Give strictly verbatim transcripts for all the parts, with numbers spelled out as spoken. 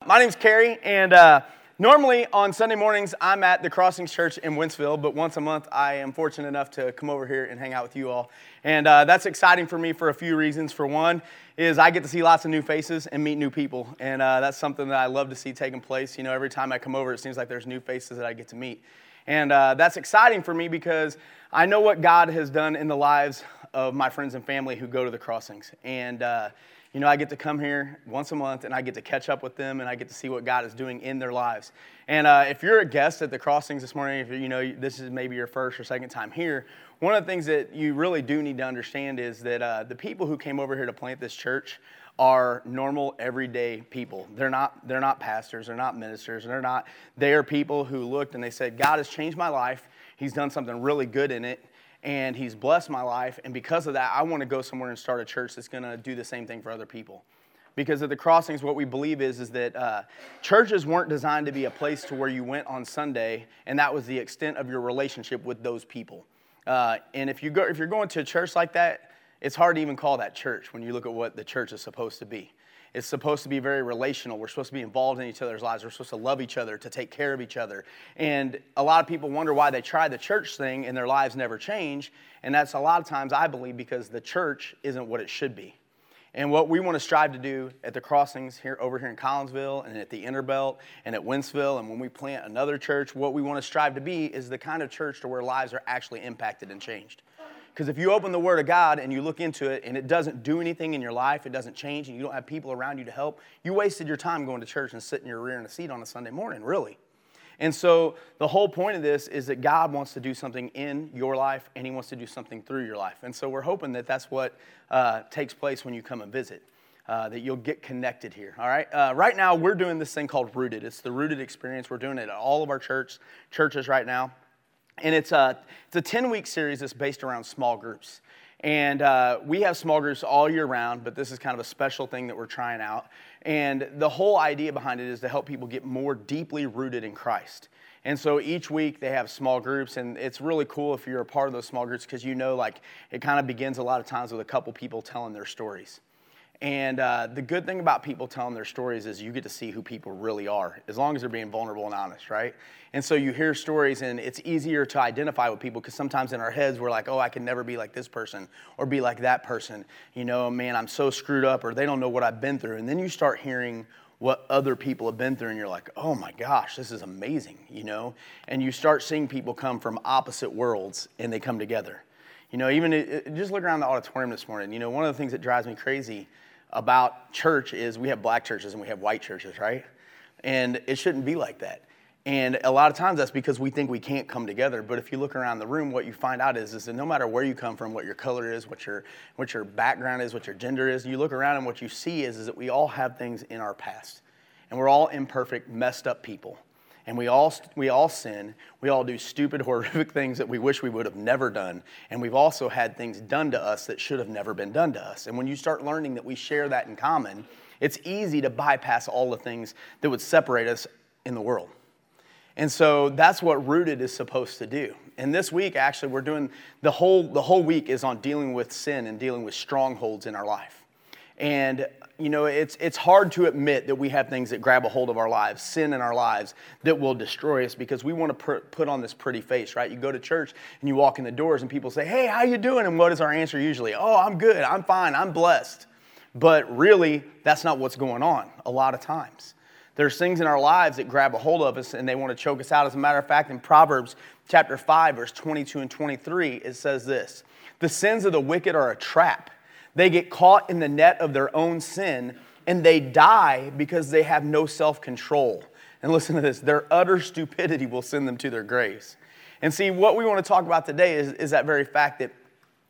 my name's Carrie, and uh, normally on Sunday mornings, I'm at the Crossings Church in Wentzville, but once a month, I am fortunate enough to come over here and hang out with you all. And uh, that's exciting for me for a few reasons. For one, is I get to see lots of new faces and meet new people, and uh, that's something that I love to see taking place. You know, every time I come over, it seems like there's new faces that I get to meet. And uh, that's exciting for me because I know what God has done in the lives of my friends and family who go to the Crossings. And uh, You know, I get to come here once a month, and I get to catch up with them, and I get to see what God is doing in their lives. And uh, if you're a guest at the Crossings this morning, if you know this is maybe your first or second time here, one of the things that you really do need to understand is that uh, the people who came over here to plant this church are normal, everyday people. They're not, they're not pastors, they're not ministers, they're not. They are people who looked and they said, God has changed my life. He's done something really good in it. And he's blessed my life, and because of that, I want to go somewhere and start a church that's going to do the same thing for other people. Because at the Crossings, what we believe is, is that uh, churches weren't designed to be a place to where you went on Sunday, and that was the extent of your relationship with those people. Uh, and if, you go, if you're going to a church like that, it's hard to even call that church when you look at what the church is supposed to be. It's supposed to be very relational. We're supposed to be involved in each other's lives. We're supposed to love each other, to take care of each other. And a lot of people wonder why they try the church thing and their lives never change. And that's a lot of times, I believe, because the church isn't what it should be. And what we want to strive to do at the Crossings here, over here in Collinsville, and at the Interbelt, and at Wentzville, and when we plant another church, what we want to strive to be is the kind of church to where lives are actually impacted and changed. Because if you open the Word of God and you look into it and it doesn't do anything in your life, it doesn't change, and you don't have people around you to help, you wasted your time going to church and sitting in your rear in a seat on a Sunday morning, really. And so the whole point of this is that God wants to do something in your life, and he wants to do something through your life. And so we're hoping that that's what uh, takes place when you come and visit, uh, that you'll get connected here, all right? Uh, right now, we're doing this thing called Rooted. It's the Rooted experience. We're doing it at all of our church churches right now. And it's a, it's a ten-week series that's based around small groups. And uh, we have small groups all year round, but this is kind of a special thing that we're trying out. And the whole idea behind it is to help people get more deeply rooted in Christ. And so each week they have small groups, and it's really cool if you're a part of those small groups because you know, like, it kind of begins a lot of times with a couple people telling their stories. And uh, the good thing about people telling their stories is you get to see who people really are, as long as they're being vulnerable and honest, right? And so you hear stories, and it's easier to identify with people because sometimes in our heads we're like, oh, I can never be like this person or be like that person. You know, man, I'm so screwed up, or they don't know what I've been through. And then you start hearing what other people have been through, and you're like, oh my gosh, this is amazing, you know? And you start seeing people come from opposite worlds, and they come together. You know, even it, it, just look around the auditorium this morning. You know, one of the things that drives me crazy about church is we have black churches and we have white churches, right? And it shouldn't be like that. And a lot of times that's because we think we can't come together. But if you look around the room, what you find out is, is that no matter where you come from, what your color is, what your what your background is, what your gender is, you look around and what you see is, is that we all have things in our past. And we're all imperfect, messed up people. And we all we all sin. We all do stupid, horrific things that we wish we would have never done. And we've also had things done to us that should have never been done to us. And when you start learning that we share that in common, it's easy to bypass all the things that would separate us in the world. And so that's what Rooted is supposed to do. And this week, actually, we're doing the whole the whole week is on dealing with sin and dealing with strongholds in our life. And you know, it's it's hard to admit that we have things that grab a hold of our lives, sin in our lives, that will destroy us because we want to pr- put on this pretty face, right? You go to church and you walk in the doors and people say, hey, how you doing? And what is our answer usually? Oh, I'm good, I'm fine, I'm blessed. But really, that's not what's going on a lot of times. There's things in our lives that grab a hold of us and they want to choke us out. As a matter of fact, in Proverbs chapter five, verse twenty-two and twenty-three, it says this: the sins of the wicked are a trap. They get caught in the net of their own sin, and they die because they have no self-control. And listen to this: their utter stupidity will send them to their graves. And see, what we want to talk about today is, is that very fact that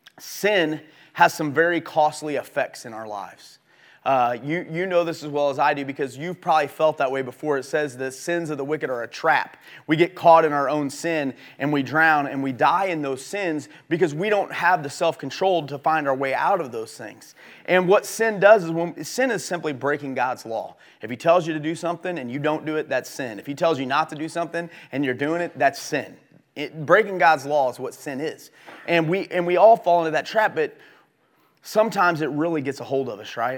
sin has some very costly effects in our lives. Uh, you, you know this as well as I do because you've probably felt that way before. It says the sins of the wicked are a trap. We get caught in our own sin and we drown and we die in those sins because we don't have the self-control to find our way out of those things. And what sin does is when, sin is simply breaking God's law. If he tells you to do something and you don't do it, that's sin. If he tells you not to do something and you're doing it, that's sin. It, breaking God's law is what sin is. And we and we all fall into that trap, but sometimes it really gets a hold of us, right?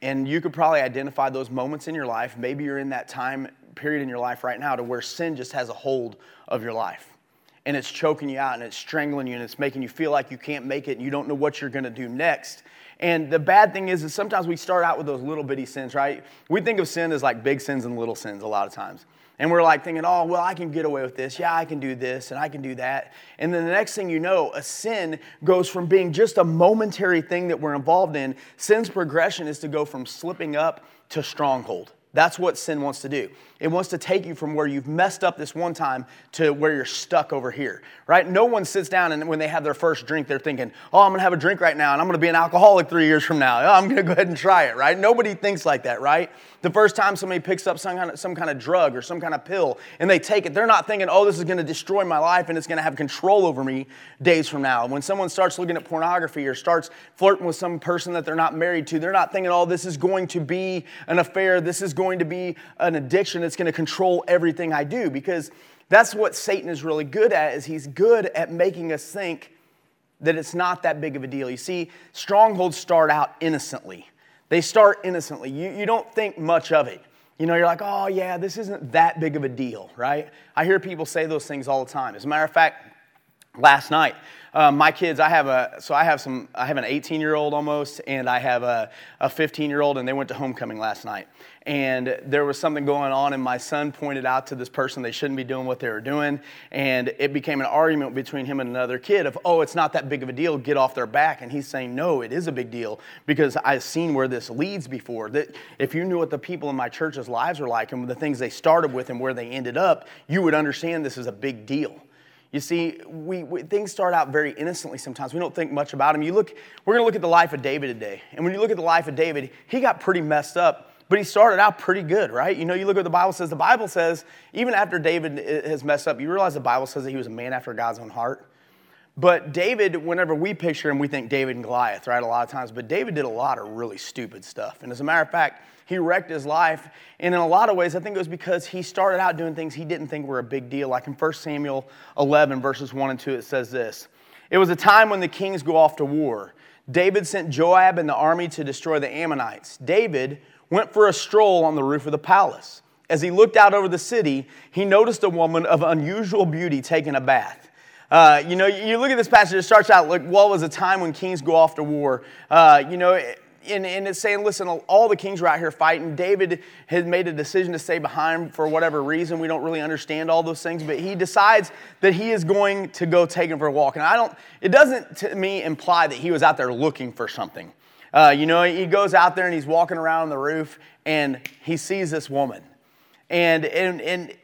And you could probably identify those moments in your life. Maybe you're in that time period in your life right now to where sin just has a hold of your life. And it's choking you out and it's strangling you and it's making you feel like you can't make it and you don't know what you're going to do next. And the bad thing is, is sometimes we start out with those little bitty sins, right? We think of sin as like big sins and little sins a lot of times. And we're like thinking, oh, well, I can get away with this. Yeah, I can do this and I can do that. And then the next thing you know, a sin goes from being just a momentary thing that we're involved in. Sin's progression is to go from slipping up to stronghold. That's what sin wants to do. It wants to take you from where you've messed up this one time to where you're stuck over here, right? No one sits down and when they have their first drink, they're thinking, oh, I'm going to have a drink right now and I'm going to be an alcoholic three years from now. Oh, I'm going to go ahead and try it, right? Nobody thinks like that, right? The first time somebody picks up some kind of, some kind of drug or some kind of pill and they take it, they're not thinking, oh, this is going to destroy my life and it's going to have control over me days from now. When someone starts looking at pornography or starts flirting with some person that they're not married to, they're not thinking, oh, this is going to be an affair. This is going to be an addiction. It's going to control everything I do, because that's what Satan is really good at, is he's good at making us think that it's not that big of a deal. You see, strongholds start out innocently. They start innocently. You, you don't think much of it. You know, you're like, oh yeah, this isn't that big of a deal, right? I hear people say those things all the time. As a matter of fact, last night, um, my kids, I have a, so I have some, I have an eighteen-year-old almost, and I have a, a fifteen-year-old, and they went to homecoming last night. And there was something going on, and my son pointed out to this person they shouldn't be doing what they were doing, and it became an argument between him and another kid of, oh, it's not that big of a deal, get off their back. And he's saying, no, it is a big deal, because I've seen where this leads before. That if you knew what the people in my church's lives are like and the things they started with and where they ended up, you would understand this is a big deal. You see, we, we things start out very innocently sometimes. We don't think much about them. You look, we're going to look at the life of David today. And when you look at the life of David, he got pretty messed up, but he started out pretty good, right? You know, you look at what the Bible says. The Bible says, even after David has messed up, you realize the Bible says that he was a man after God's own heart. But David, whenever we picture him, we think David and Goliath, right, a lot of times. But David did a lot of really stupid stuff. And as a matter of fact, he wrecked his life. And in a lot of ways, I think it was because he started out doing things he didn't think were a big deal. Like in First Samuel eleven, verses one and two, it says this. It was a time when the kings go off to war. David sent Joab and the army to destroy the Ammonites. David went for a stroll on the roof of the palace. As he looked out over the city, he noticed a woman of unusual beauty taking a bath. Uh, you know, you look at this passage, it starts out like, well, it was a time when kings go off to war. Uh, you know, and, and it's saying, listen, all the kings were out here fighting. David had made a decision to stay behind for whatever reason. We don't really understand all those things, but he decides that he is going to go take him for a walk. And I don't, it doesn't to me imply that he was out there looking for something. Uh, you know, he goes out there and he's walking around on the roof and he sees this woman. And, and, and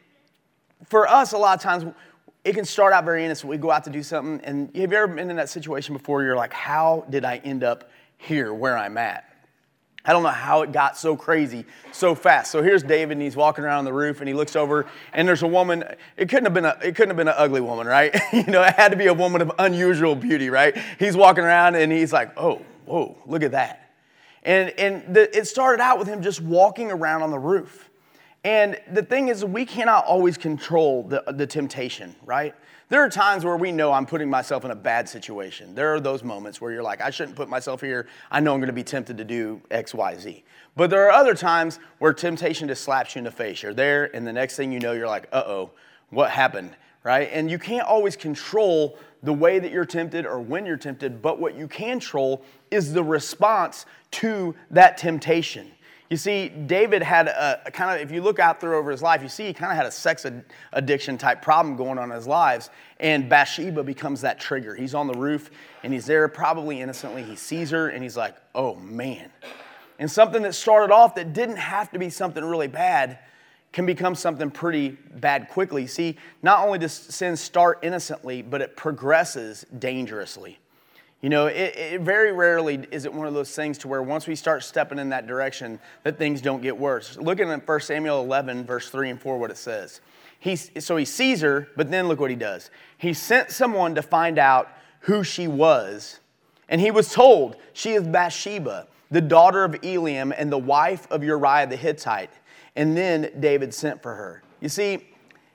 for us, a lot of times, it can start out very innocent. We go out to do something, and have you ever been in that situation before? You're like, how did I end up here where I'm at? I don't know how it got so crazy so fast. So here's David, and he's walking around on the roof, and he looks over, and there's a woman. It couldn't have been a, it couldn't have been an ugly woman, right? You know, it had to be a woman of unusual beauty, right? He's walking around, and he's like, oh, whoa, look at that. And, and the, it started out with him just walking around on the roof. And the thing is, we cannot always control the, the temptation, right? There are times where we know I'm putting myself in a bad situation. There are those moments where you're like, I shouldn't put myself here. I know I'm going to be tempted to do X, Y, Z. But there are other times where temptation just slaps you in the face. You're there, and the next thing you know, you're like, uh-oh, what happened, right? And you can't always control the way that you're tempted or when you're tempted, but what you can control is the response to that temptation. You see, David had a, a kind of, if you look out through over his life, you see he kind of had a sex ad- addiction type problem going on in his lives. And Bathsheba becomes that trigger. He's on the roof and he's there probably innocently. He sees her and he's like, oh man. And something that started off that didn't have to be something really bad can become something pretty bad quickly. See, not only does sin start innocently, but it progresses dangerously. You know, it, it very rarely is it one of those things to where once we start stepping in that direction, that things don't get worse. Looking at First Samuel eleven, verse three and four, what it says. He, so he sees her, but then look what he does. He sent someone to find out who she was, and he was told, she is Bathsheba, the daughter of Eliam and the wife of Uriah the Hittite. And then David sent for her. You see,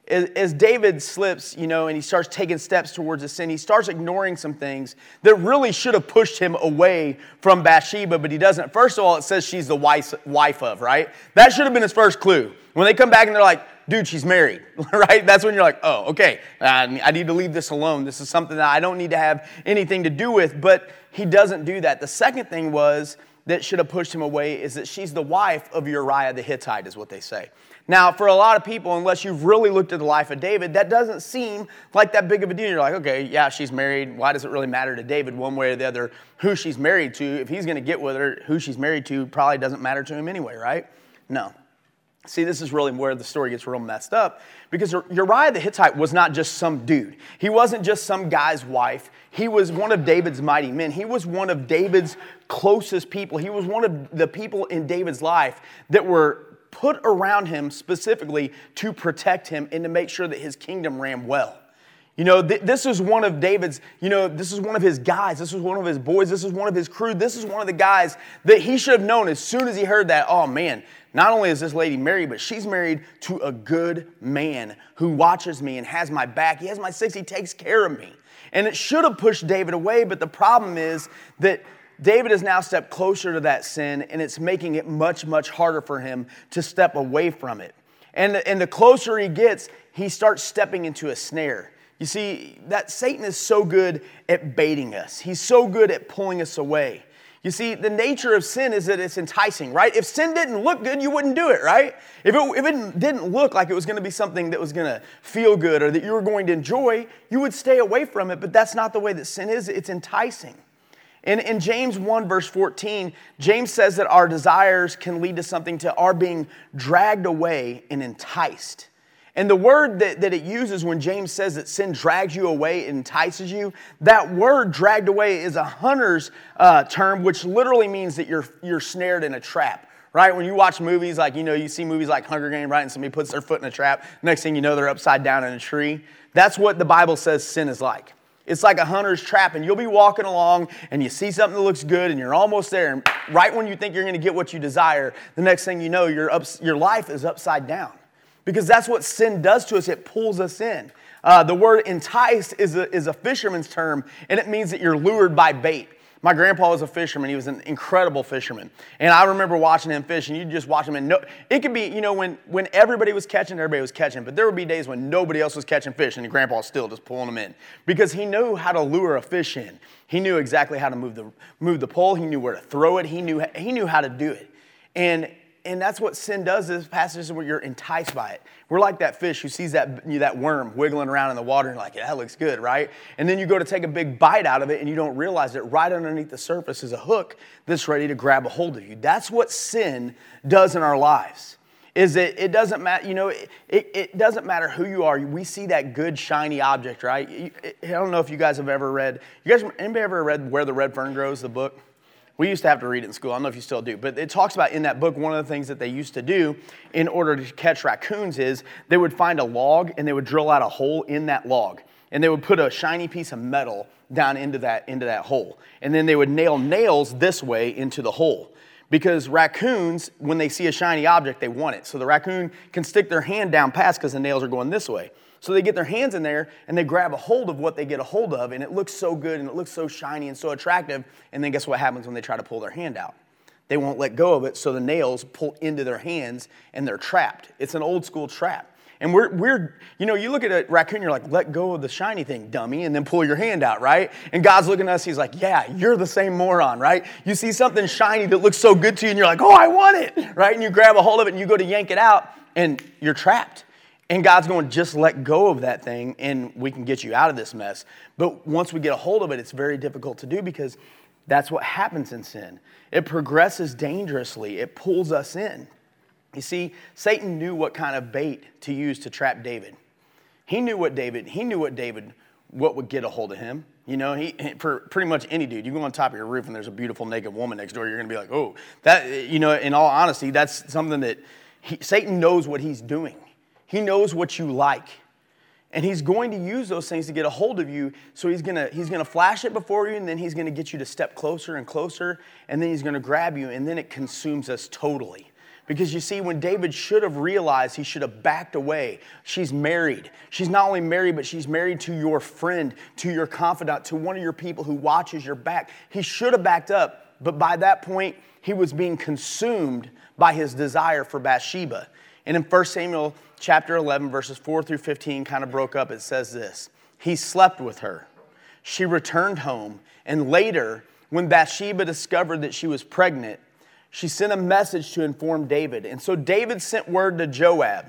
as, as David slips, you know, and he starts taking steps towards his sin, he starts ignoring some things that really should have pushed him away from Bathsheba, but he doesn't. First of all, it says she's the wife, wife of, right? That should have been his first clue. When they come back and they're like, dude, she's married, right? That's when you're like, oh, okay, I need to leave this alone. This is something that I don't need to have anything to do with, but he doesn't do that. The second thing was that should have pushed him away is that she's the wife of Uriah the Hittite, is what they say. Now, for a lot of people, unless you've really looked at the life of David, that doesn't seem like that big of a deal. You're like, okay, yeah, she's married. Why does it really matter to David one way or the other who she's married to? If he's going to get with her, who she's married to probably doesn't matter to him anyway, right? No. See, this is really where the story gets real messed up, because Uriah the Hittite was not just some dude. He wasn't just some guy's wife. He was one of David's mighty men. He was one of David's closest people. He was one of the people in David's life that were put around him specifically to protect him and to make sure that his kingdom ran well. You know, th- this is one of David's, you know, this is one of his guys. This is one of his boys. This is one of his crew. This is one of the guys that he should have known as soon as he heard that, oh man, not only is this lady married, but she's married to a good man who watches me and has my back. He has my six. He takes care of me. And it should have pushed David away, but the problem is that David has now stepped closer to that sin, and it's making it much, much harder for him to step away from it. And, and the closer he gets, he starts stepping into a snare. You see, that Satan is so good at baiting us. He's so good at pulling us away. You see, the nature of sin is that it's enticing, right? If sin didn't look good, you wouldn't do it, right? If it, if it didn't look like it was going to be something that was going to feel good or that you were going to enjoy, you would stay away from it. But that's not the way that sin is. It's enticing. In, in James one, verse fourteen, James says that our desires can lead to something, to our being dragged away and enticed. And the word that, that it uses when James says that sin drags you away, entices you, that word dragged away is a hunter's uh, term, which literally means that you're, you're snared in a trap. Right? When you watch movies like, you know, you see movies like Hunger Games, right? And somebody puts their foot in a trap. Next thing you know, they're upside down in a tree. That's what the Bible says sin is like. It's like a hunter's trap, and you'll be walking along and you see something that looks good and you're almost there. And right when you think you're going to get what you desire, the next thing you know, your, ups, your life is upside down. Because that's what sin does to us. It pulls us in. Uh, the word entice is a, is a fisherman's term, and it means that you're lured by bait. My grandpa was a fisherman. He was an incredible fisherman. And I remember watching him fish, and you just watch him. And no, it could be, you know, when, when everybody was catching, everybody was catching. But there would be days when nobody else was catching fish, and your grandpa was still just pulling them in. Because he knew how to lure a fish in. He knew exactly how to move the, move the pole. He knew where to throw it. He knew, he knew how to do it. And And that's what sin does. This passage is where you're enticed by it. We're like that fish who sees that, you know, that worm wiggling around in the water and you're like, yeah, that looks good, right? And then you go to take a big bite out of it and you don't realize that right underneath the surface is a hook that's ready to grab a hold of you. That's what sin does in our lives. Is that it doesn't matter, you know, it, it, it doesn't matter who you are. We see that good, shiny object, right? I don't know if you guys have ever read, you guys, anybody ever read Where the Red Fern Grows, the book? We used to have to read it in school. I don't know if you still do. But it talks about in that book, one of the things that they used to do in order to catch raccoons is they would find a log and they would drill out a hole in that log. And they would put a shiny piece of metal down into that, into that hole. And then they would nail nails this way into the hole. Because raccoons, when they see a shiny object, they want it. So the raccoon can stick their hand down past because the nails are going this way. So they get their hands in there and they grab a hold of what they get a hold of, and it looks so good and it looks so shiny and so attractive. And then guess what happens when they try to pull their hand out? They won't let go of it, so the nails pull into their hands and they're trapped. It's an old school trap. And we're, we're, you know, you look at a raccoon, you're like, let go of the shiny thing, dummy, and then pull your hand out, right? And God's looking at us, he's like, yeah, you're the same moron, right? You see something shiny that looks so good to you, and you're like, oh, I want it, right? And you grab a hold of it, and you go to yank it out, and you're trapped. And God's going, just let go of that thing, and we can get you out of this mess. But once we get a hold of it, it's very difficult to do because that's what happens in sin. It progresses dangerously. It pulls us in. You see, Satan knew what kind of bait to use to trap David. He knew what David, he knew what David, what would get a hold of him. You know, he, for pretty much any dude, you go on top of your roof and there's a beautiful naked woman next door, you're going to be like, oh, that, you know, in all honesty, that's something that he, Satan knows what he's doing. He knows what you like. And he's going to use those things to get a hold of you. So he's going to he's going to flash it before you, and then he's going to get you to step closer and closer, and then he's going to grab you, and then it consumes us totally. Because you see, when David should have realized, he should have backed away. She's married. She's not only married, but she's married to your friend, to your confidant, to one of your people who watches your back. He should have backed up, but by that point, he was being consumed by his desire for Bathsheba. And in First Samuel chapter eleven, verses four through fifteen kind of broke up. It says this: he slept with her. She returned home, and later, when Bathsheba discovered that she was pregnant, she sent a message to inform David. And so David sent word to Joab,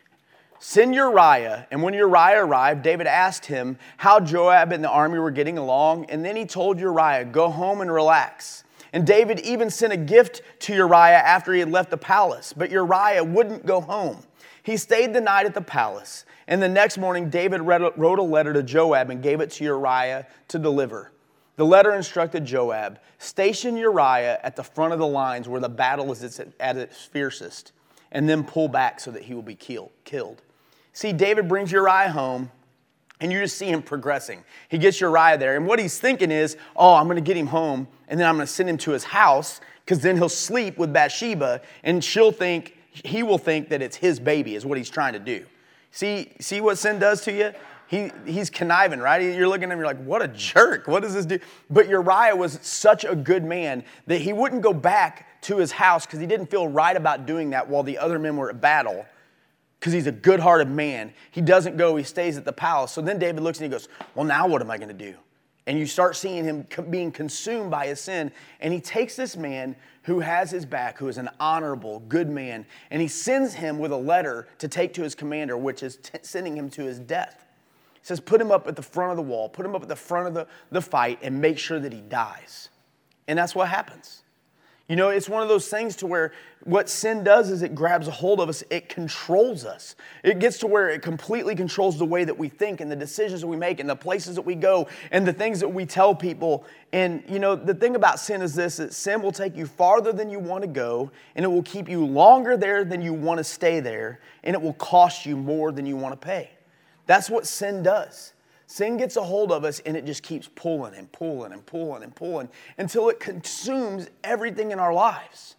send Uriah. And when Uriah arrived, David asked him how Joab and the army were getting along. And then he told Uriah, go home and relax. And David even sent a gift to Uriah after he had left the palace. But Uriah wouldn't go home. He stayed the night at the palace. And the next morning, David wrote a letter to Joab and gave it to Uriah to deliver. The letter instructed Joab, station Uriah at the front of the lines where the battle is at its fiercest, and then pull back so that he will be killed. See, David brings Uriah home, and you just see him progressing. He gets Uriah there, and what he's thinking is, oh, I'm going to get him home, and then I'm going to send him to his house, because then he'll sleep with Bathsheba, and she'll think, he will think that it's his baby, is what he's trying to do. See, see what sin does to you? He, he's conniving, right? You're looking at him, you're like, what a jerk. What does this do? But Uriah was such a good man that he wouldn't go back to his house because he didn't feel right about doing that while the other men were at battle, because he's a good-hearted man. He doesn't go. He stays at the palace. So then David looks and he goes, well, now what am I going to do? And you start seeing him being consumed by his sin. And he takes this man who has his back, who is an honorable, good man, and he sends him with a letter to take to his commander, which is t- sending him to his death. He says, put him up at the front of the wall, put him up at the front of the, the fight, and make sure that he dies. And that's what happens. You know, it's one of those things to where what sin does is it grabs a hold of us. It controls us. It gets to where it completely controls the way that we think and the decisions that we make and the places that we go and the things that we tell people. And, you know, the thing about sin is this, that sin will take you farther than you want to go, and it will keep you longer there than you want to stay there, and it will cost you more than you want to pay. That's what sin does. Sin gets a hold of us and it just keeps pulling and pulling and pulling and pulling until it consumes everything in our lives.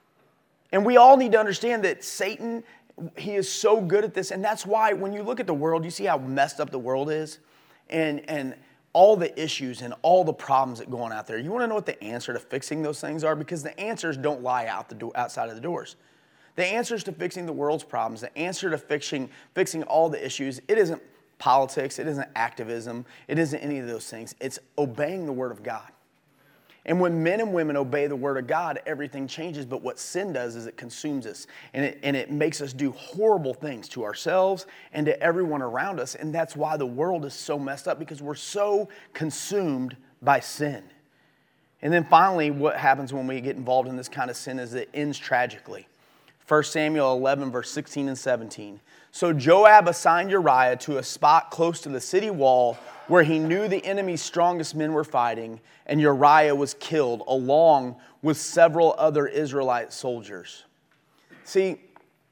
And we all need to understand that Satan, he is so good at this. And that's why when you look at the world, you see how messed up the world is and, and all the issues and all the problems that go on out there. You want to know what the answer to fixing those things are? Because the answers don't lie out the do- outside of the doors. The answers to fixing the world's problems, the answer to fixing, fixing all the issues, it isn't politics, it isn't activism, it isn't any of those things. It's obeying the Word of God. And when men and women obey the Word of God, everything changes. But what sin does is it consumes us. And it, and it makes us do horrible things to ourselves and to everyone around us. And that's why the world is so messed up, because we're so consumed by sin. And then finally, what happens when we get involved in this kind of sin is it ends tragically. First Samuel eleven, verse sixteen and seventeen. So Joab assigned Uriah to a spot close to the city wall where he knew the enemy's strongest men were fighting, and Uriah was killed along with several other Israelite soldiers. See,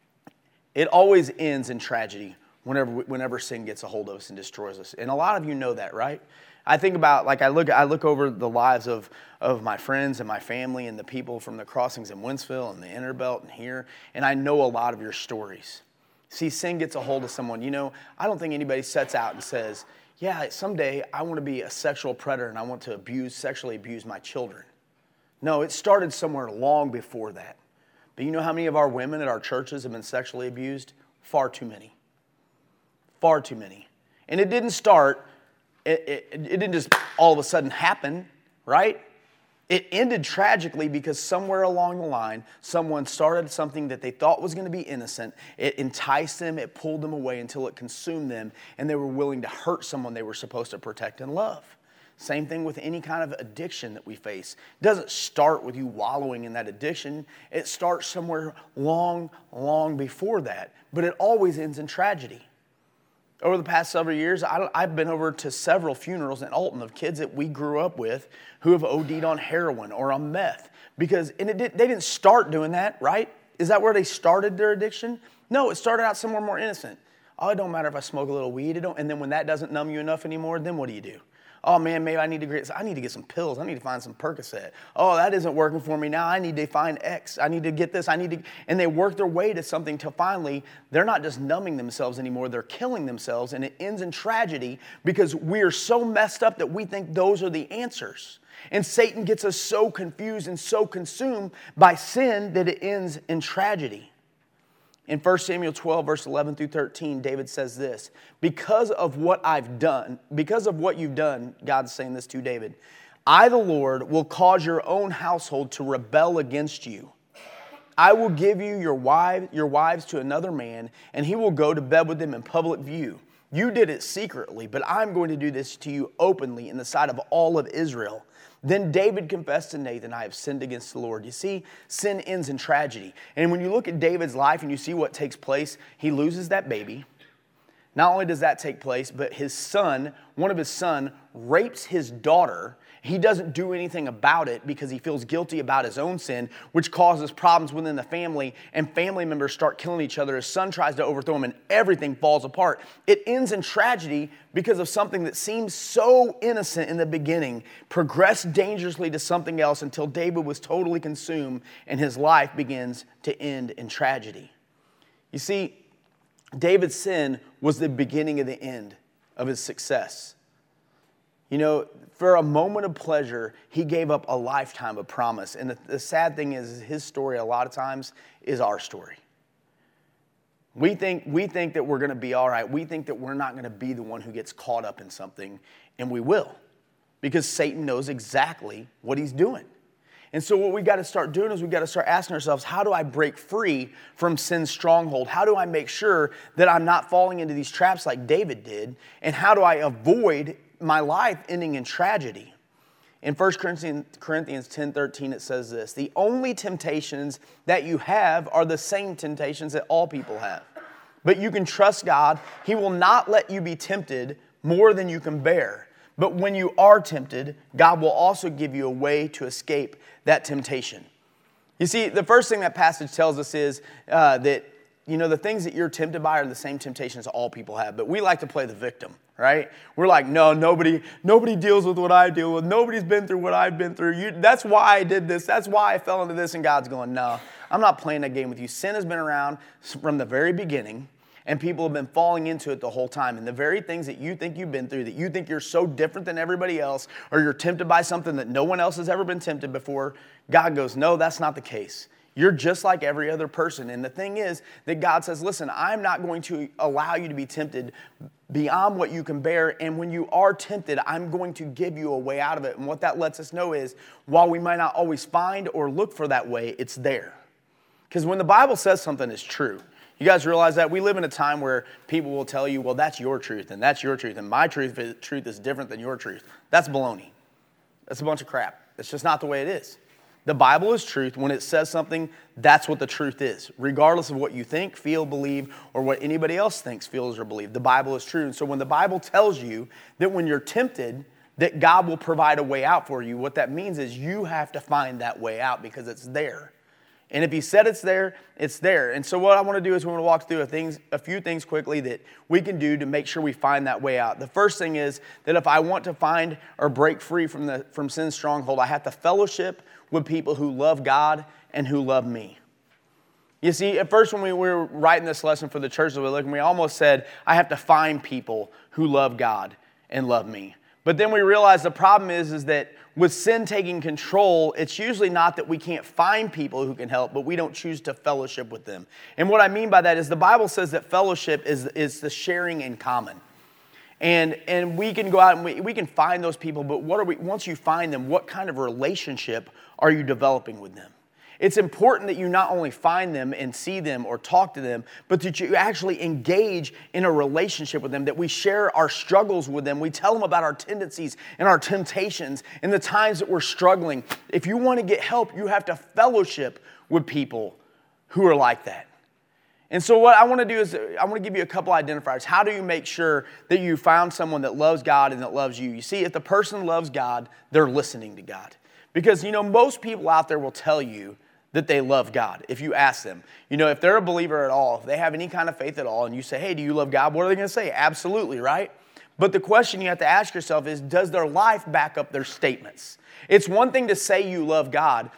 it always ends in tragedy whenever whenever sin gets a hold of us and destroys us. And a lot of you know that, right? I think about, like I look I look over the lives of, of my friends and my family and the people from the crossings in Wentzville and the Inner Belt and here, and I know a lot of your stories. See, sin gets a hold of someone. You know, I don't think anybody sets out and says, yeah, someday I want to be a sexual predator and I want to abuse, sexually abuse my children. No, it started somewhere long before that. But you know how many of our women at our churches have been sexually abused? Far too many. Far too many. And it didn't start, it, it, it didn't just all of a sudden happen, right? It ended tragically because somewhere along the line, someone started something that they thought was going to be innocent. It enticed them, it pulled them away until it consumed them, and they were willing to hurt someone they were supposed to protect and love. Same thing with any kind of addiction that we face. It doesn't start with you wallowing in that addiction. It starts somewhere long, long before that, but it always ends in tragedy. Over the past several years, I've been over to several funerals in Alton of kids that we grew up with who have O D'd on heroin or on meth. Because and it did, they didn't start doing that, right? Is that where they started their addiction? No, it started out somewhere more innocent. Oh, it don't matter if I smoke a little weed. It don't, and then when that doesn't numb you enough anymore, then what do you do? Oh man, maybe I need to get, I need to get some pills. I need to find some Percocet. Oh, that isn't working for me now. I need to find X. I need to get this. I need to, and they work their way to something till finally they're not just numbing themselves anymore. They're killing themselves, and it ends in tragedy because we are so messed up that we think those are the answers. And Satan gets us so confused and so consumed by sin that it ends in tragedy. In First Samuel twelve, verse eleven through thirteen, David says this, because of what I've done, because of what you've done, God's saying this to David, I, the Lord, will cause your own household to rebel against you. I will give you your, wife, your wives to another man, and he will go to bed with them in public view. You did it secretly, but I'm going to do this to you openly in the sight of all of Israel. Then David confessed to Nathan, I have sinned against the Lord. You see, sin ends in tragedy. And when you look at David's life and you see what takes place, he loses that baby. Not only does that take place, but his son, one of his sons, rapes his daughter. He doesn't do anything about it because he feels guilty about his own sin, which causes problems within the family, and family members start killing each other. His son tries to overthrow him, and everything falls apart. It ends in tragedy because of something that seems so innocent in the beginning, progressed dangerously to something else until David was totally consumed, and his life begins to end in tragedy. You see, David's sin was the beginning of the end of his success. You know, for a moment of pleasure, he gave up a lifetime of promise. And the, the sad thing is, his story a lot of times is our story. We think, we think that we're going to be all right. We think that we're not going to be the one who gets caught up in something, and we will. Because Satan knows exactly what he's doing. And so what we got to start doing is we got to start asking ourselves, how do I break free from sin's stronghold? How do I make sure that I'm not falling into these traps like David did? And how do I avoid my life ending in tragedy? In First Corinthians ten thirteen, it says this, the only temptations that you have are the same temptations that all people have. But you can trust God. He will not let you be tempted more than you can bear. But when you are tempted, God will also give you a way to escape that temptation. You see, the first thing that passage tells us is uh, that, you know, the things that you're tempted by are the same temptations all people have. But we like to play the victim, right? We're like, no, nobody nobody deals with what I deal with. Nobody's been through what I've been through. You, that's why I did this. That's why I fell into this. And God's going, no, I'm not playing that game with you. Sin has been around from the very beginning. And people have been falling into it the whole time. And the very things that you think you've been through, that you think you're so different than everybody else, or you're tempted by something that no one else has ever been tempted before, God goes, no, that's not the case. You're just like every other person. And the thing is that God says, listen, I'm not going to allow you to be tempted beyond what you can bear. And when you are tempted, I'm going to give you a way out of it. And what that lets us know is, while we might not always find or look for that way, it's there. Because when the Bible says something is true, you guys realize that? We live in a time where people will tell you, well, that's your truth, and that's your truth, and my truth is, truth is different than your truth. That's baloney. That's a bunch of crap. It's just not the way it is. The Bible is truth. When it says something, that's what the truth is. Regardless of what you think, feel, believe, or what anybody else thinks, feels, or believes, the Bible is true. And so when the Bible tells you that when you're tempted, that God will provide a way out for you, what that means is you have to find that way out because it's there. And if he said it's there, it's there. And so what I want to do is we want to walk through a, things, a few things quickly that we can do to make sure we find that way out. The first thing is that if I want to find or break free from the from sin's stronghold, I have to fellowship with people who love God and who love me. You see, at first when we were writing this lesson for the church that we look, we almost said, I have to find people who love God and love me. But then we realized the problem is, is that with sin taking control, it's usually not that we can't find people who can help, but we don't choose to fellowship with them. And what I mean by that is the Bible says that fellowship is, is the sharing in common. And, and we can go out and we, we can find those people, but what are we, once you find them, what kind of relationship are you developing with them? It's important that you not only find them and see them or talk to them, but that you actually engage in a relationship with them, that we share our struggles with them. We tell them about our tendencies and our temptations and the times that we're struggling. If you want to get help, you have to fellowship with people who are like that. And so what I want to do is I want to give you a couple identifiers. How do you make sure that you found someone that loves God and that loves you? You see, if the person loves God, they're listening to God. Because, you know, most people out there will tell you that they love God. If you ask them, you know, if they're a believer at all, if they have any kind of faith at all, and you say, hey, do you love God? What are they going to say? Absolutely, right? But the question you have to ask yourself is, does their life back up their statements? It's one thing to say you love God,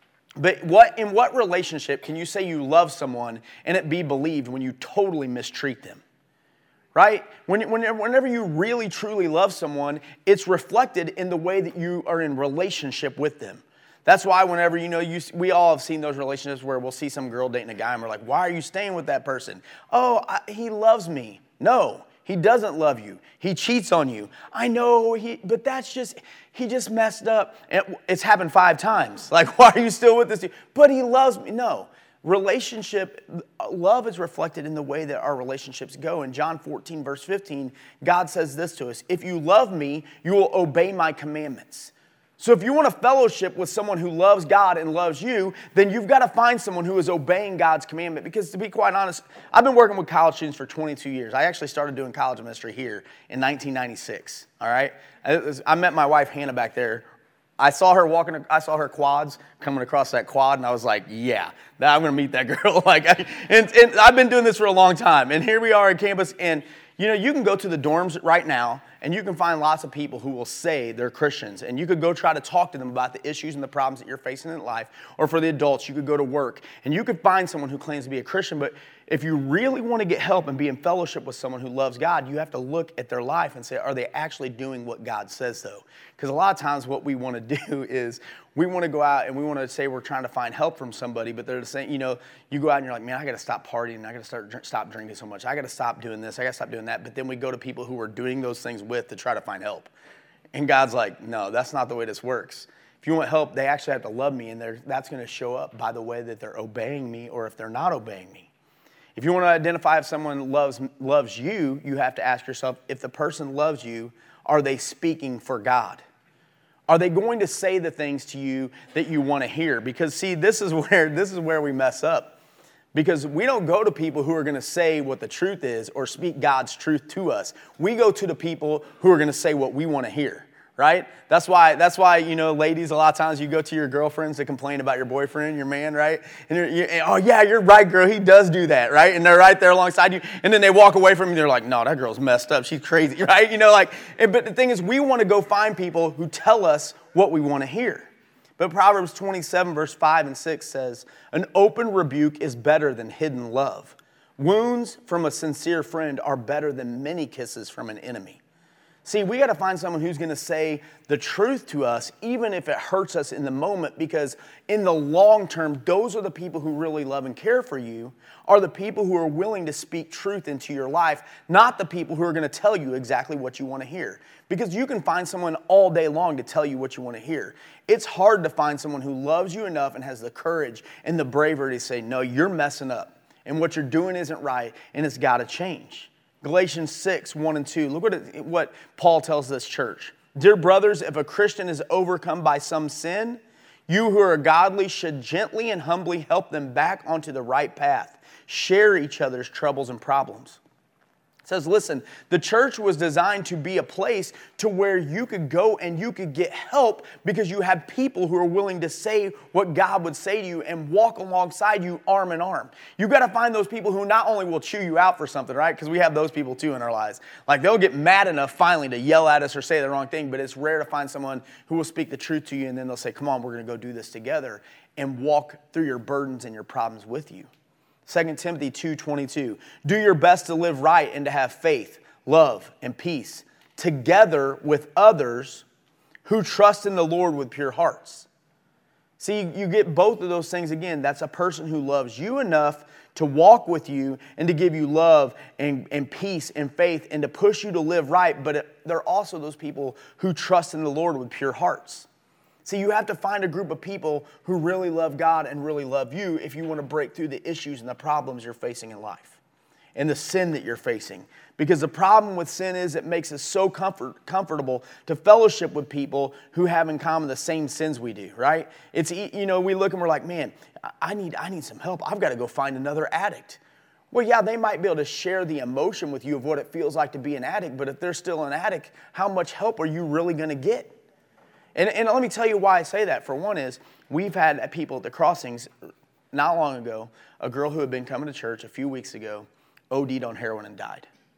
but what in what relationship can you say you love someone and it be believed when you totally mistreat them? Right? When, whenever you really, truly love someone, it's reflected in the way that you are in relationship with them. That's why whenever, you know, you, we all have seen those relationships where we'll see some girl dating a guy and we're like, why are you staying with that person? Oh, I, he loves me. No, he doesn't love you. He cheats on you. I know, he, but that's just, he just messed up. And it's happened five times. Like, why are you still with this dude? But he loves me. No. Relationship, love is reflected in the way that our relationships go. In John fourteen, verse fifteen, God says this to us: if you love me, you will obey my commandments. So if you want a fellowship with someone who loves God and loves you, then you've got to find someone who is obeying God's commandment. Because to be quite honest, I've been working with college students for twenty-two years. I actually started doing college ministry here in nineteen ninety-six, all right? I met my wife, Hannah, back there. I saw her walking, I saw her quads coming across that quad, and I was like, yeah, I'm going to meet that girl. like, I, and, and I've been doing this for a long time. And here we are at campus, and you know, you can go to the dorms right now, and you can find lots of people who will say they're Christians. And you could go try to talk to them about the issues and the problems that you're facing in life. Or for the adults, you could go to work. And you could find someone who claims to be a Christian. But if you really want to get help and be in fellowship with someone who loves God, you have to look at their life and say, are they actually doing what God says, though? Because a lot of times what we want to do is we want to go out and we want to say we're trying to find help from somebody, but they're saying, you know, you go out and you're like, man, I got to stop partying. I got to start stop drinking so much. I got to stop doing this. I got to stop doing that. But then we go to people who we're doing those things with to try to find help. And God's like, no, that's not the way this works. If you want help, they actually have to love me, and that's going to show up by the way that they're obeying me or if they're not obeying me. If you want to identify if someone loves loves you, you have to ask yourself, if the person loves you, are they speaking for God? Are they going to say the things to you that you want to hear? Because see, this is where this is where we mess up. Because we don't go to people who are going to say what the truth is or speak God's truth to us. We go to the people who are going to say what we want to hear. Right? That's why, that's why, you know, ladies, a lot of times you go to your girlfriends to complain about your boyfriend, your man, right? And you're, you, oh, yeah, you're right, girl. He does do that, right? And they're right there alongside you. And then they walk away from you. They're like, no, that girl's messed up. She's crazy, right? You know, like, and, but the thing is, we want to go find people who tell us what we want to hear. But Proverbs twenty-seven, verse five and six says, an open rebuke is better than hidden love. Wounds from a sincere friend are better than many kisses from an enemy. See, we got to find someone who's going to say the truth to us, even if it hurts us in the moment, because in the long term, those are the people who really love and care for you, are the people who are willing to speak truth into your life, not the people who are going to tell you exactly what you want to hear. Because you can find someone all day long to tell you what you want to hear. It's hard to find someone who loves you enough and has the courage and the bravery to say, no, you're messing up, and what you're doing isn't right, and it's got to change. Galatians six, one and two. Look what, it, what Paul tells this church. Dear brothers, if a Christian is overcome by some sin, you who are godly should gently and humbly help them back onto the right path. Share each other's troubles and problems. It says, listen, the church was designed to be a place to where you could go and you could get help because you have people who are willing to say what God would say to you and walk alongside you arm in arm. You've got to find those people who not only will chew you out for something, right? Because we have those people too in our lives. Like they'll get mad enough finally to yell at us or say the wrong thing, but it's rare to find someone who will speak the truth to you and then they'll say, come on, we're going to go do this together and walk through your burdens and your problems with you. Second Timothy two twenty-two, do your best to live right and to have faith, love, and peace together with others who trust in the Lord with pure hearts. See, you get both of those things again. That's a person who loves you enough to walk with you and to give you love and, and peace and faith and to push you to live right, but it, they're also those people who trust in the Lord with pure hearts. See, you have to find a group of people who really love God and really love you if you want to break through the issues and the problems you're facing in life and the sin that you're facing. Because the problem with sin is it makes us so comfort, comfortable to fellowship with people who have in common the same sins we do, right? It's, you know, we look and we're like, man, I need, I need some help. I've got to go find another addict. Well, yeah, they might be able to share the emotion with you of what it feels like to be an addict, but if they're still an addict, how much help are you really going to get? And, and let me tell you why I say that. For one is, we've had people at the crossings not long ago, a girl who had been coming to church a few weeks ago, O D'd on heroin and died.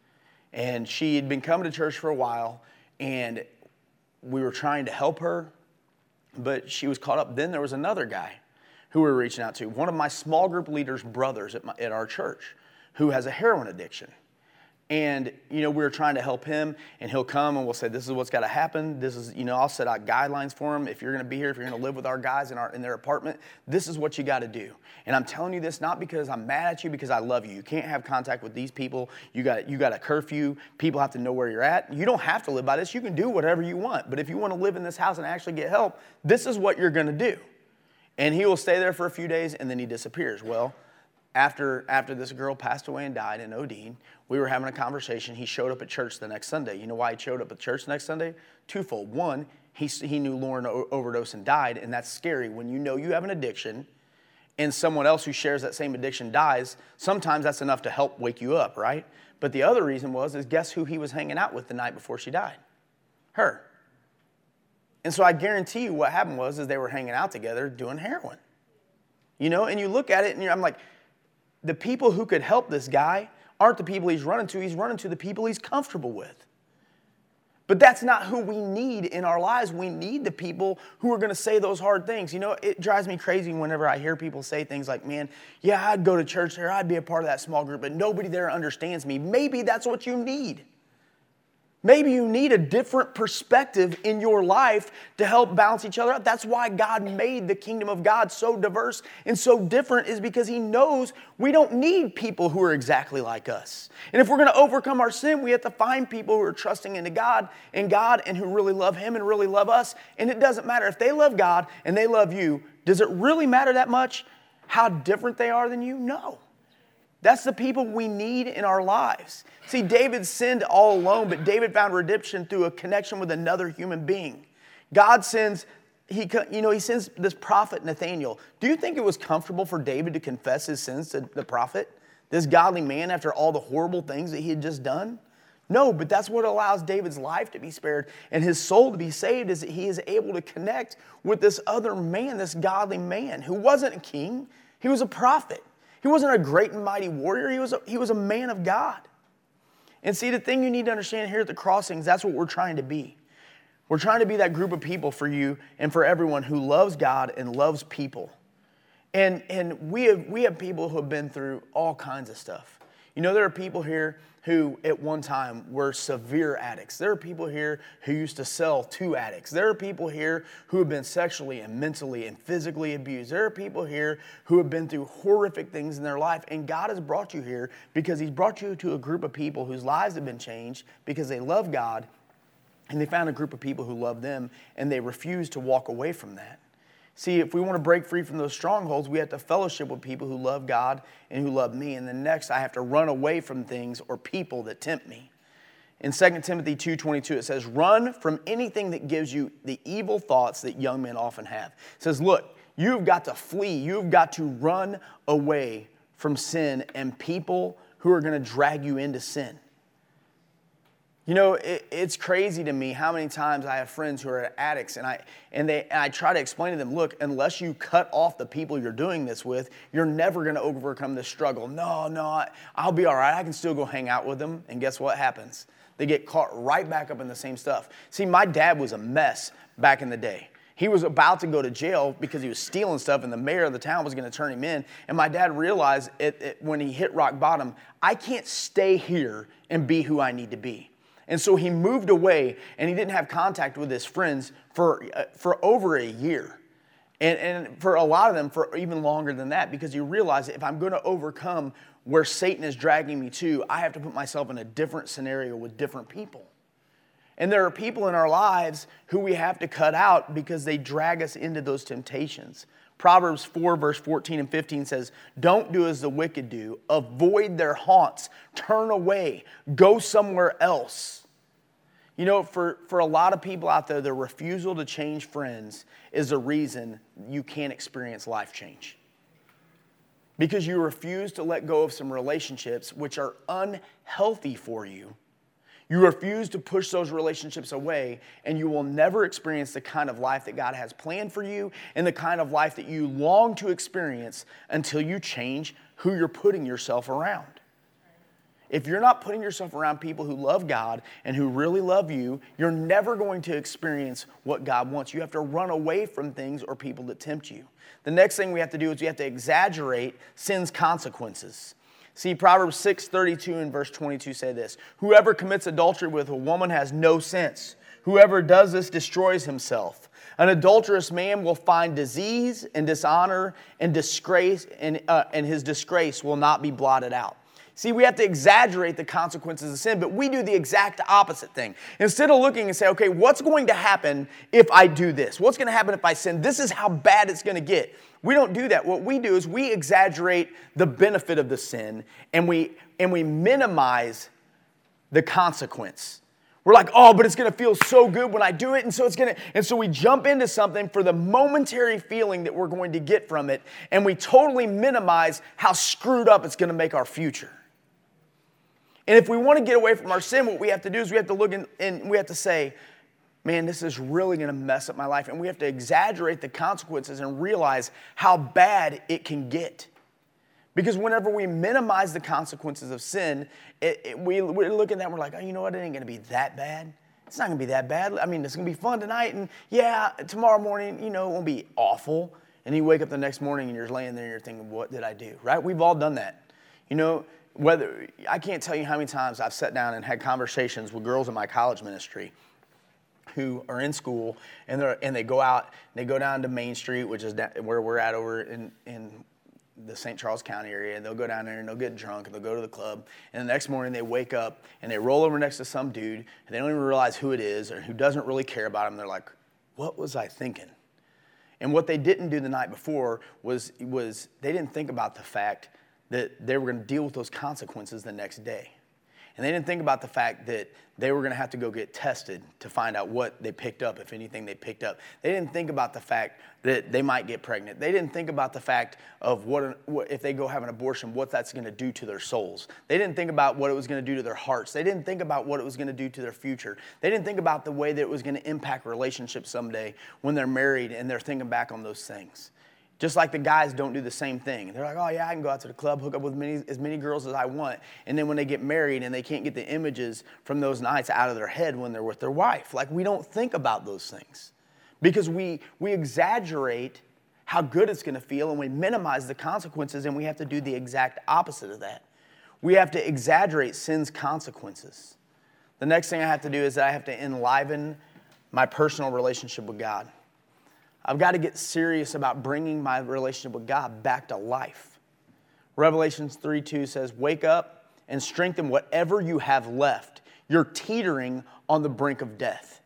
And she had been coming to church for a while, and we were trying to help her, but she was caught up. Then there was another guy who we were reaching out to, one of my small group leaders' brothers at, my, at our church, who has a heroin addiction. And, you know, we were trying to help him, and he'll come and we'll say, this is what's got to happen. This is, you know, I'll set out guidelines for him. If you're going to be here, if you're going to live with our guys in our in their apartment, this is what you got to do. And I'm telling you this not because I'm mad at you, because I love you. You can't have contact with these people. You got you got a curfew. People have to know where you're at. You don't have to live by this. You can do whatever you want. But if you want to live in this house and actually get help, this is what you're going to do. And he will stay there for a few days, and then he disappears. Well, After after this girl passed away and died in Odine, we were having a conversation. He showed up at church the next Sunday. You know why he showed up at church the next Sunday? Twofold. One, he, he knew Lauren overdosed and died, and that's scary. When you know you have an addiction and someone else who shares that same addiction dies, sometimes that's enough to help wake you up, right? But the other reason was, is guess who he was hanging out with the night before she died? Her. And so I guarantee you what happened was is they were hanging out together doing heroin. You know, and you look at it, and you're, I'm like, the people who could help this guy aren't the people he's running to. He's running to the people he's comfortable with. But that's not who we need in our lives. We need the people who are going to say those hard things. You know, it drives me crazy whenever I hear people say things like, man, yeah, I'd go to church there. I'd be a part of that small group, but nobody there understands me. Maybe that's what you need. Maybe you need a different perspective in your life to help balance each other out. That's why God made the kingdom of God so diverse and so different, is because he knows we don't need people who are exactly like us. And if we're going to overcome our sin, we have to find people who are trusting into God and God and who really love him and really love us. And it doesn't matter if they love God and they love you. Does it really matter that much how different they are than you? No. That's the people we need in our lives. See, David sinned all alone, but David found redemption through a connection with another human being. God sends, he, you know, he sends this prophet Nathaniel. Do you think it was comfortable for David to confess his sins to the prophet, this godly man, after all the horrible things that he had just done? No, but that's what allows David's life to be spared and his soul to be saved, is that he is able to connect with this other man, this godly man who wasn't a king. He was a prophet. He wasn't a great and mighty warrior. He was a, he was a man of God. And see, the thing you need to understand here at the Crossings, that's what we're trying to be. We're trying to be that group of people for you and for everyone who loves God and loves people. And, and we have, we have people who have been through all kinds of stuff. You know, there are people here who at one time were severe addicts. There are people here who used to sell to addicts. There are people here who have been sexually and mentally and physically abused. There are people here who have been through horrific things in their life. And God has brought you here because he's brought you to a group of people whose lives have been changed because they love God, and they found a group of people who love them, and they refuse to walk away from that. See, if we want to break free from those strongholds, we have to fellowship with people who love God and who love me. And then next, I have to run away from things or people that tempt me. In Second Timothy two twenty-two, it says, run from anything that gives you the evil thoughts that young men often have. It says, look, you've got to flee. You've got to run away from sin and people who are going to drag you into sin. You know, it, it's crazy to me how many times I have friends who are addicts, and I and they and I try to explain to them, look, unless you cut off the people you're doing this with, you're never going to overcome this struggle. No, no, I, I'll be all right. I can still go hang out with them. And guess what happens? They get caught right back up in the same stuff. See, my dad was a mess back in the day. He was about to go to jail because he was stealing stuff, and the mayor of the town was going to turn him in. And my dad realized it, it, when he hit rock bottom, I can't stay here and be who I need to be. And so he moved away, and he didn't have contact with his friends for uh, for over a year. And, and for a lot of them, for even longer than that, because he realized that if I'm going to overcome where Satan is dragging me to, I have to put myself in a different scenario with different people. And there are people in our lives who we have to cut out because they drag us into those temptations. Proverbs four, verse fourteen and fifteen says, don't do as the wicked do. Avoid their haunts. Turn away. Go somewhere else. You know, for, for a lot of people out there, the refusal to change friends is a reason you can't experience life change. Because you refuse to let go of some relationships which are unhealthy for you. You refuse to push those relationships away, and you will never experience the kind of life that God has planned for you and the kind of life that you long to experience until you change who you're putting yourself around. If you're not putting yourself around people who love God and who really love you, you're never going to experience what God wants. You have to run away from things or people that tempt you. The next thing we have to do is we have to exaggerate sin's consequences. See, Proverbs six thirty-two and verse twenty-two say this: whoever commits adultery with a woman has no sense. Whoever does this destroys himself. An adulterous man will find disease and dishonor and disgrace, and, uh, and his disgrace will not be blotted out. See, we have to exaggerate the consequences of sin, but we do the exact opposite thing. Instead of looking and say, okay, what's going to happen if I do this? What's going to happen if I sin? This is how bad it's going to get. We don't do that. What we do is we exaggerate the benefit of the sin, and we, and we minimize the consequence. We're like, oh, but it's going to feel so good when I do it, and so it's going to, and so we jump into something for the momentary feeling that we're going to get from it, and we totally minimize how screwed up it's going to make our future. And if we want to get away from our sin, what we have to do is we have to look in, and we have to say, man, this is really going to mess up my life. And we have to exaggerate the consequences and realize how bad it can get. Because whenever we minimize the consequences of sin, it, it, we, we look at that and we're like, oh, you know what? It ain't going to be that bad. It's not going to be that bad. I mean, it's going to be fun tonight. And yeah, tomorrow morning, you know, it won't be awful. And you wake up the next morning and you're laying there and you're thinking, what did I do? Right? We've all done that. You know, whether I can't tell you how many times I've sat down and had conversations with girls in my college ministry who are in school, and they and they go out and they go down to Main Street, which is where we're at over in, in the Saint Charles County area, and they'll go down there and they'll get drunk and they'll go to the club, and the next morning they wake up and they roll over next to some dude and they don't even realize who it is or who doesn't really care about them. They're like, what was I thinking? And what they didn't do the night before was, was they didn't think about the fact that they were going to deal with those consequences the next day. And they didn't think about the fact that they were going to have to go get tested to find out what they picked up, if anything they picked up. They didn't think about the fact that they might get pregnant. They didn't think about the fact of what, what if they go have an abortion, what that's going to do to their souls. They didn't think about what it was going to do to their hearts. They didn't think about what it was going to do to their future. They didn't think about the way that it was going to impact relationships someday when they're married and they're thinking back on those things. Just like the guys don't do the same thing. They're like, oh yeah, I can go out to the club, hook up with many, as many girls as I want. And then when they get married and they can't get the images from those nights out of their head when they're with their wife. Like, we don't think about those things. Because we, we exaggerate how good it's going to feel and we minimize the consequences, and we have to do the exact opposite of that. We have to exaggerate sin's consequences. The next thing I have to do is that I have to enliven my personal relationship with God. I've got to get serious about bringing my relationship with God back to life. Revelations three two says, wake up and strengthen whatever you have left. You're teetering on the brink of death.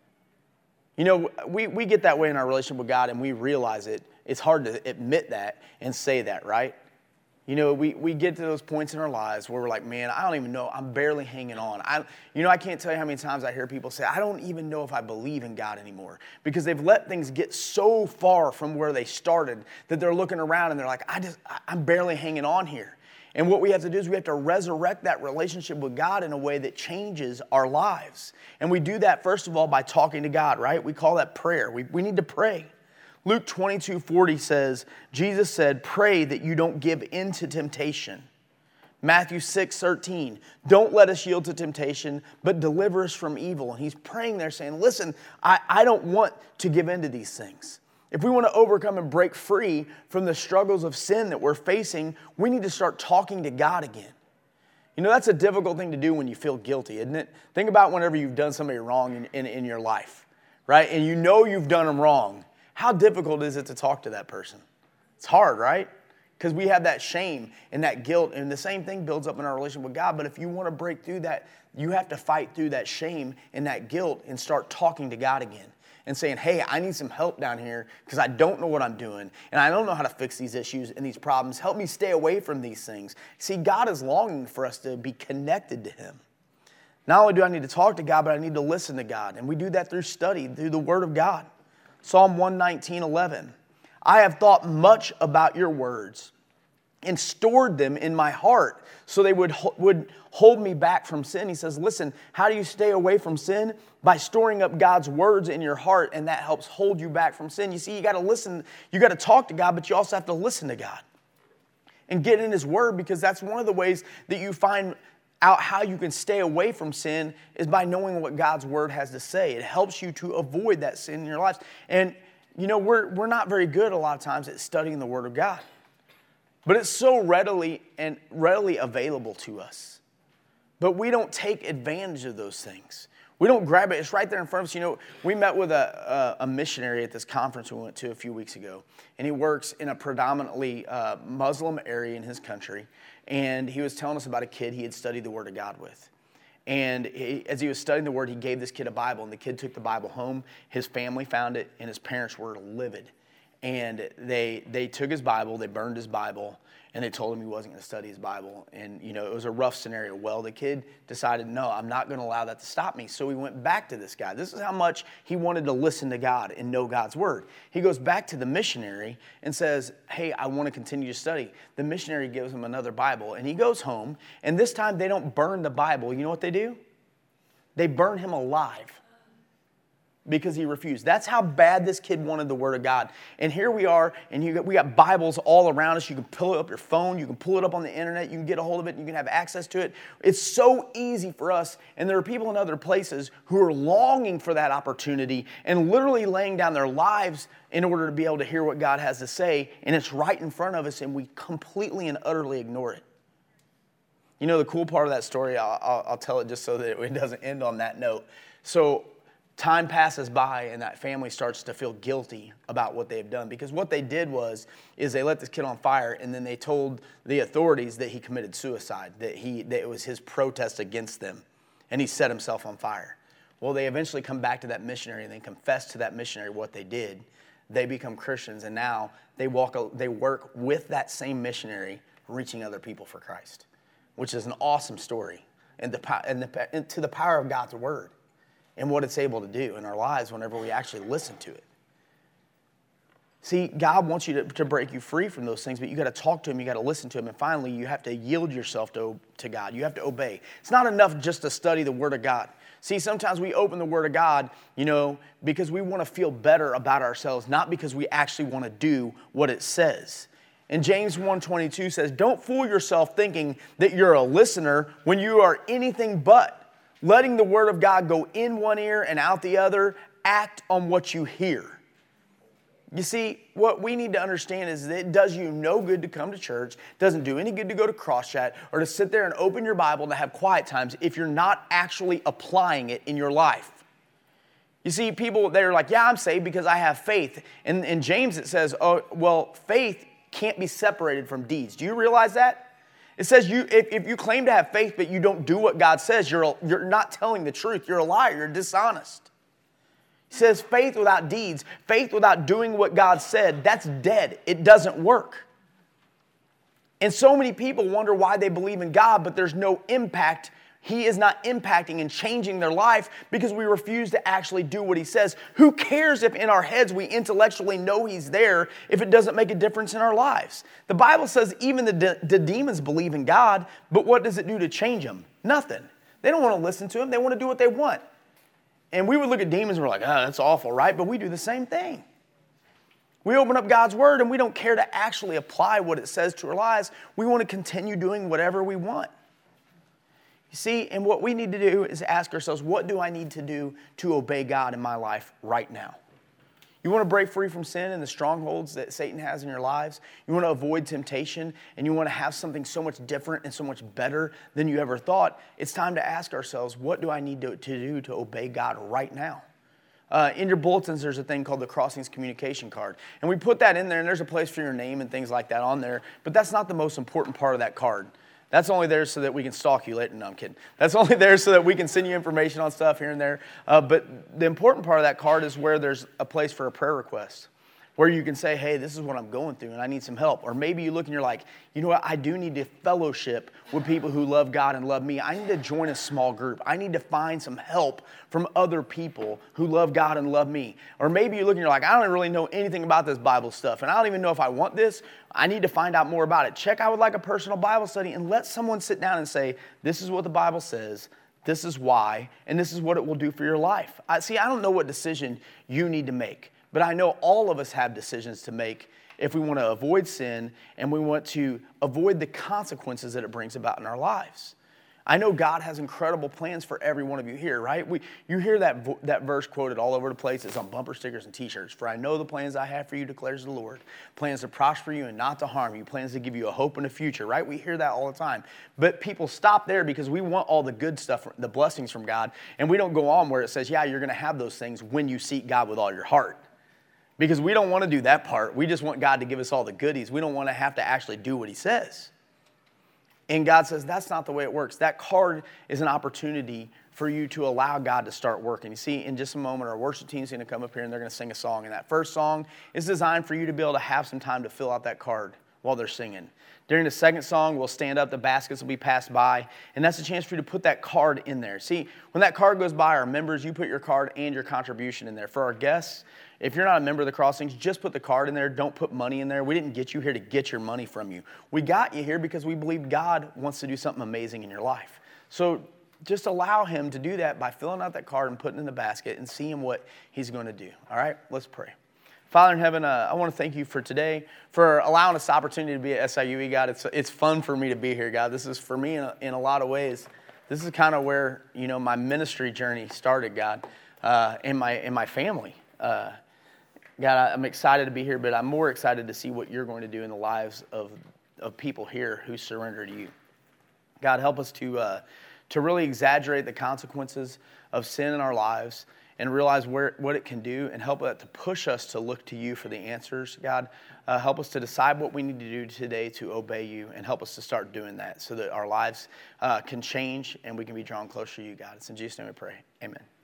You know, we, we get that way in our relationship with God, and we realize it. It's hard to admit that and say that, right? You know, we, we get to those points in our lives where we're like, man, I don't even know. I'm barely hanging on. I, you know, I can't tell you how many times I hear people say, I don't even know if I believe in God anymore, because they've let things get so far from where they started that they're looking around and they're like, I just, I'm barely hanging on here. And what we have to do is we have to resurrect that relationship with God in a way that changes our lives. And we do that, first of all, by talking to God, right? We call that prayer. We, we need to pray. Luke twenty-two forty says, Jesus said, pray that you don't give in to temptation. Matthew six thirteen, don't let us yield to temptation, but deliver us from evil. And he's praying there saying, listen, I, I don't want to give in to these things. If we want to overcome and break free from the struggles of sin that we're facing, we need to start talking to God again. You know, that's a difficult thing to do when you feel guilty, isn't it? Think about whenever you've done somebody wrong in, in, in your life, right? And you know you've done them wrong. How difficult is it to talk to that person? It's hard, right? Because we have that shame and that guilt, and the same thing builds up in our relationship with God. But if you want to break through that, you have to fight through that shame and that guilt and start talking to God again and saying, hey, I need some help down here because I don't know what I'm doing, and I don't know how to fix these issues and these problems. Help me stay away from these things. See, God is longing for us to be connected to Him. Not only do I need to talk to God, but I need to listen to God. And we do that through study, through the Word of God. Psalm one nineteen eleven. I have thought much about your words and stored them in my heart so they would, would hold me back from sin. He says, listen, how do you stay away from sin? By storing up God's words in your heart, and that helps hold you back from sin. You see, you got to listen, you got to talk to God, but you also have to listen to God and get in His Word, because that's one of the ways that you find out how you can stay away from sin is by knowing what God's word has to say. It helps you to avoid that sin in your lives. And, you know, we're, we're not very good a lot of times at studying the word of God. But it's so readily and readily available to us. But we don't take advantage of those things. We don't grab it. It's right there in front of us. You know, we met with a, a, a missionary at this conference we went to a few weeks ago. And he works in a predominantly uh, Muslim area in his country. And he was telling us about a kid he had studied the Word of God with. And he, as he was studying the Word, he gave this kid a Bible. And the kid took the Bible home. His family found it. And his parents were livid. And they they took his Bible, they burned his Bible, and they told him he wasn't going to study his Bible. And, you know, it was a rough scenario. Well, the kid decided, no, I'm not going to allow that to stop me. So he went back to this guy. This is how much he wanted to listen to God and know God's word. He goes back to the missionary and says, hey, I want to continue to study. The missionary gives him another Bible, and he goes home. And this time they don't burn the Bible. You know what they do? They burn him alive. Because he refused. That's how bad this kid wanted the Word of God. And here we are, and you got, we got Bibles all around us. You can pull it up your phone. You can pull it up on the internet. You can get a hold of it. And you can have access to it. It's so easy for us. And there are people in other places who are longing for that opportunity and literally laying down their lives in order to be able to hear what God has to say. And it's right in front of us, and we completely and utterly ignore it. You know, the cool part of that story, I'll, I'll, I'll tell it just so that it doesn't end on that note. So, time passes by, and that family starts to feel guilty about what they've done. Because what they did was, is they let this kid on fire, and then they told the authorities that he committed suicide, that he that it was his protest against them, and he set himself on fire. Well, they eventually come back to that missionary, and they confess to that missionary what they did. They become Christians, and now they walk. They work with that same missionary, reaching other people for Christ, which is an awesome story, and the and the and to the power of God's word. And what it's able to do in our lives whenever we actually listen to it. See, God wants you to, to break you free from those things, but you got to talk to Him, you got to listen to Him, and finally you have to yield yourself to, to God. You have to obey. It's not enough just to study the Word of God. See, sometimes we open the Word of God, you know, because we want to feel better about ourselves, not because we actually want to do what it says. And James one twenty-two says, don't fool yourself thinking that you're a listener when you are anything but. Letting the Word of God go in one ear and out the other, act on what you hear. You see, what we need to understand is that it does you no good to come to church, doesn't do any good to go to CrossChat, or to sit there and open your Bible and to have quiet times if you're not actually applying it in your life. You see, people, they're like, yeah, I'm saved because I have faith. And in James it says, oh, well, faith can't be separated from deeds. Do you realize that? It says you if, if you claim to have faith but you don't do what God says, you're, you're not telling the truth. You're a liar. You're dishonest. He says faith without deeds, faith without doing what God said, that's dead. It doesn't work. And so many people wonder why they believe in God, but there's no impact. He is not impacting and changing their life because we refuse to actually do what He says. Who cares if in our heads we intellectually know He's there if it doesn't make a difference in our lives? The Bible says even the, de- the demons believe in God, but what does it do to change them? Nothing. They don't want to listen to Him. They want to do what they want. And we would look at demons and we're like, oh, that's awful, right? But we do the same thing. We open up God's Word and we don't care to actually apply what it says to our lives. We want to continue doing whatever we want. You see, and what we need to do is ask ourselves, what do I need to do to obey God in my life right now? You want to break free from sin and the strongholds that Satan has in your lives? You want to avoid temptation, and you want to have something so much different and so much better than you ever thought? It's time to ask ourselves, what do I need to, to do to obey God right now? Uh, in your bulletins, there's a thing called the Crossings communication card. And we put that in there, and there's a place for your name and things like that on there. But that's not the most important part of that card. That's only there so that we can stalk you later. No, I'm kidding. That's only there so that we can send you information on stuff here and there. Uh, but the important part of that card is where there's a place for a prayer request, where you can say, hey, this is what I'm going through and I need some help. Or maybe you look and you're like, you know what, I do need to fellowship with people who love God and love me. I need to join a small group. I need to find some help from other people who love God and love me. Or maybe you look and you're like, I don't really know anything about this Bible stuff, and I don't even know if I want this. I need to find out more about it. Check out with like a personal Bible study and let someone sit down and say, this is what the Bible says, this is why, and this is what it will do for your life. I, see, I don't know what decision you need to make, but I know all of us have decisions to make if we want to avoid sin and we want to avoid the consequences that it brings about in our lives. I know God has incredible plans for every one of you here, right? We, you hear that, vo- that verse quoted all over the place. It's on bumper stickers and t-shirts. For I know the plans I have for you, declares the Lord. Plans to prosper you and not to harm you. Plans to give you a hope and a future, right? We hear that all the time. But people stop there because we want all the good stuff, the blessings from God. And we don't go on where it says, yeah, you're going to have those things when you seek God with all your heart. Because we don't want to do that part. We just want God to give us all the goodies. We don't want to have to actually do what he says. And God says, that's not the way it works. That card is an opportunity for you to allow God to start working. You see, in just a moment, our worship team's going to come up here and they're going to sing a song. And that first song is designed for you to be able to have some time to fill out that card while they're singing. During the second song, we'll stand up, the baskets will be passed by, and that's a chance for you to put that card in there. See, when that card goes by, our members, you put your card and your contribution in there. For our guests, if you're not a member of the Crossings, just put the card in there. Don't put money in there. We didn't get you here to get your money from you. We got you here because we believe God wants to do something amazing in your life. So just allow him to do that by filling out that card and putting it in the basket and seeing what he's going to do. All right, let's pray. Father in heaven, uh, I want to thank you for today, for allowing us the opportunity to be at S I U E, God. It's it's fun for me to be here, God. This is for me in a, in a lot of ways. This is kind of where, you know, my ministry journey started, God, uh, in my in my family. Uh, God, I'm excited to be here, but I'm more excited to see what you're going to do in the lives of of people here who surrender to you. God, help us to uh, to really exaggerate the consequences of sin in our lives and realize where, what it can do, and help it to push us to look to you for the answers. God, uh, help us to decide what we need to do today to obey you, and help us to start doing that so that our lives uh, can change and we can be drawn closer to you, God. It's in Jesus' name we pray. Amen.